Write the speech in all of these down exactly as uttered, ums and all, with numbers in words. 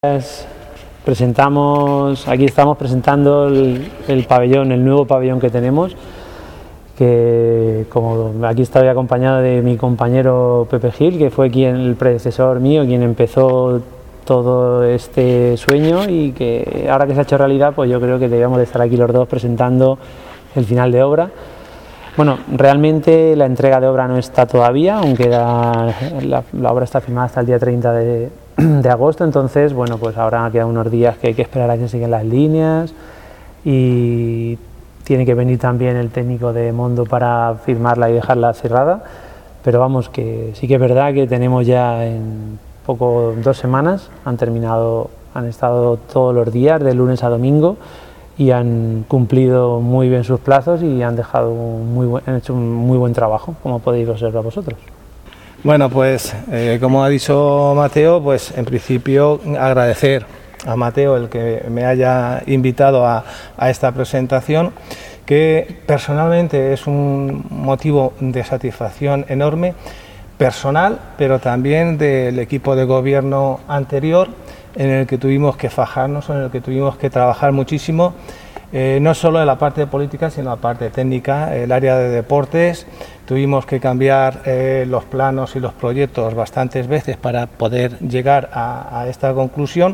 Presentamos, aquí estamos presentando el, el pabellón, el nuevo pabellón que tenemos, que como aquí estoy acompañado de mi compañero Pepe Gil, que fue quien, el predecesor mío, quien empezó todo este sueño, y que ahora que se ha hecho realidad, pues yo creo que debemos de estar aquí los dos presentando el final de obra. Bueno, realmente la entrega de obra no está todavía, aunque la, la, la obra está firmada hasta el día treinta de, de agosto, entonces, bueno, pues ahora quedan unos días que hay que esperar a que siguen las líneas, y tiene que venir también el técnico de Mondo para firmarla y dejarla cerrada, pero vamos, que sí que es verdad que tenemos ya en poco, dos semanas, han terminado, han estado todos los días, de lunes a domingo, y han cumplido muy bien sus plazos y han dejado un muy buen, han hecho un muy buen trabajo, como podéis observar vosotros. Bueno, pues eh, como ha dicho Mateo, pues en principio agradecer a Mateo el que me haya invitado a, a esta presentación, que personalmente es un motivo de satisfacción enorme, personal, pero también del equipo de gobierno anterior, en el que tuvimos que fajarnos, en el que tuvimos que trabajar muchísimo, eh, no solo en la parte política, sino en la parte técnica, el área de deportes. Tuvimos que cambiar eh, los planos y los proyectos bastantes veces para poder llegar a, a esta conclusión,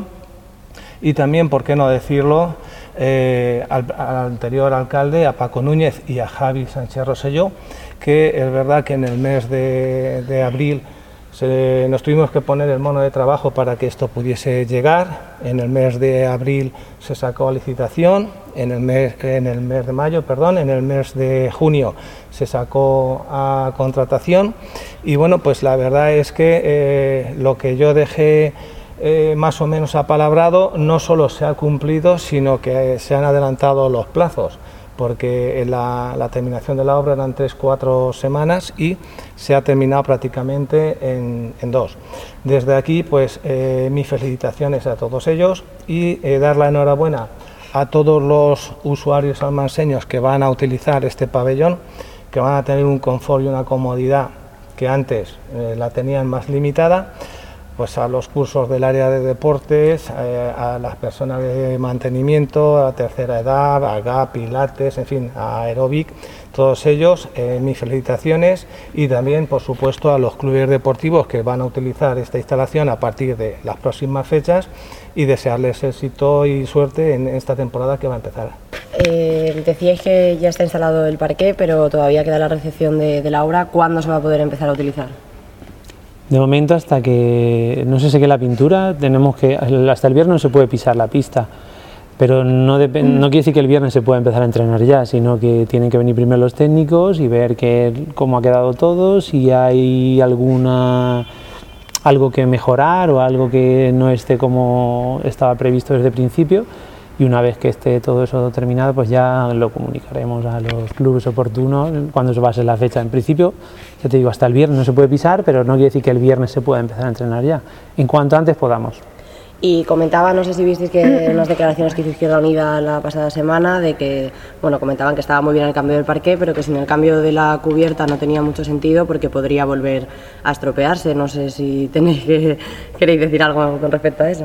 y también, por qué no decirlo, eh, al, al anterior alcalde, a Paco Núñez y a Javi Sánchez Rosselló, que es verdad que en el mes de, de abril Se, nos tuvimos que poner el mono de trabajo para que esto pudiese llegar. En el mes de abril se sacó a licitación, en el mes, en el mes de mayo, perdón, en el mes de junio se sacó a contratación, y bueno, pues la verdad es que eh, lo que yo dejé eh, más o menos apalabrado no solo se ha cumplido, sino que se han adelantado los plazos, porque la, la terminación de la obra eran tres, cuatro semanas y se ha terminado prácticamente en, en dos. Desde aquí, pues eh, mis felicitaciones a todos ellos, y eh, dar la enhorabuena a todos los usuarios almanseños que van a utilizar este pabellón, que van a tener un confort y una comodidad que antes eh, la tenían más limitada. Pues a los cursos del área de deportes, eh, a las personas de mantenimiento, a la tercera edad, a G A P, Pilates, en fin, a Aeróbic, todos ellos, eh, mis felicitaciones, y también, por supuesto, a los clubes deportivos que van a utilizar esta instalación a partir de las próximas fechas, y desearles éxito y suerte en esta temporada que va a empezar. Eh, decíais que ya está instalado el parqué, pero todavía queda la recepción de, de la obra. ¿Cuándo se va a poder empezar a utilizar? De momento, hasta que no se seque la pintura, tenemos que, hasta el viernes no se puede pisar la pista, pero no, dep no quiere decir que el viernes se pueda empezar a entrenar ya, sino que tienen que venir primero los técnicos y ver que, cómo ha quedado todo, si hay alguna algo que mejorar o algo que no esté como estaba previsto desde el principio, y una vez que esté todo eso terminado, pues ya lo comunicaremos a los clubes oportunos cuando se va a ser la fecha. En principio, ya te digo, hasta el viernes no se puede pisar, pero no quiere decir que el viernes se pueda empezar a entrenar ya, en cuanto antes podamos. Y comentaba, no sé si visteis que en las declaraciones que hizo Izquierda Unida la pasada semana, de que, bueno, comentaban que estaba muy bien el cambio del parqué, pero que sin el cambio de la cubierta no tenía mucho sentido porque podría volver a estropearse. No sé si tenéis que, queréis decir algo con respecto a eso.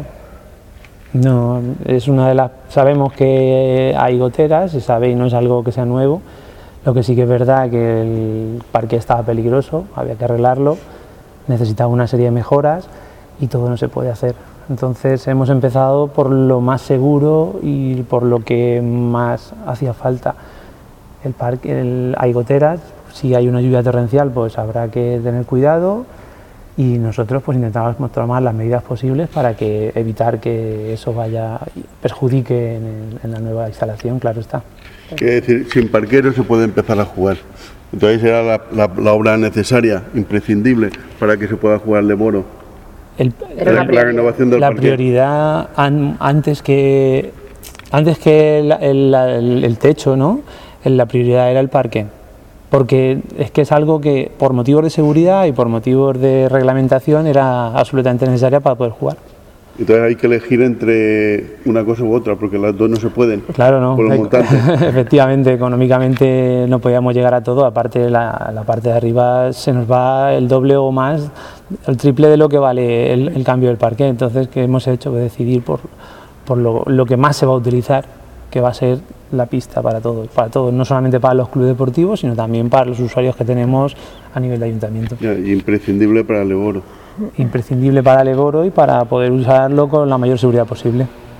No, es una de las, sabemos que hay goteras, se sabe, y no es algo que sea nuevo. Lo que sí que es verdad que el parque estaba peligroso, había que arreglarlo, necesitaba una serie de mejoras y todo no se puede hacer. Entonces hemos empezado por lo más seguro y por lo que más hacía falta. El parque, el, hay goteras, si hay una lluvia torrencial pues habrá que tener cuidado, y nosotros pues intentamos tomar las medidas posibles para que evitar que eso vaya perjudique en, el, en la nueva instalación, claro está. Quiere decir, sin parqué no se puede empezar a jugar. Entonces será la, la, la obra necesaria, imprescindible, para que se pueda jugar de Moro. El, la, la, la renovación del la parqué. prioridad an, antes que antes que el, el, el, el techo, ¿no? La prioridad era el parque, porque es que es algo que por motivos de seguridad y por motivos de reglamentación era absolutamente necesaria para poder jugar. Entonces hay que elegir entre una cosa u otra, porque las dos no se pueden. Claro, no. Por los montantes. Efectivamente, económicamente no podíamos llegar a todo. Aparte, la, la parte de arriba se nos va el doble o más, el triple de lo que vale el, el cambio del parqué. Entonces, ¿qué hemos hecho? Pues decidir por, por lo, lo que más se va a utilizar, que va a ser la pista para todos, para todos, no solamente para los clubes deportivos, sino también para los usuarios que tenemos a nivel de ayuntamiento. Ya, y imprescindible para el Eboro. Imprescindible para el Eboro y para poder usarlo con la mayor seguridad posible.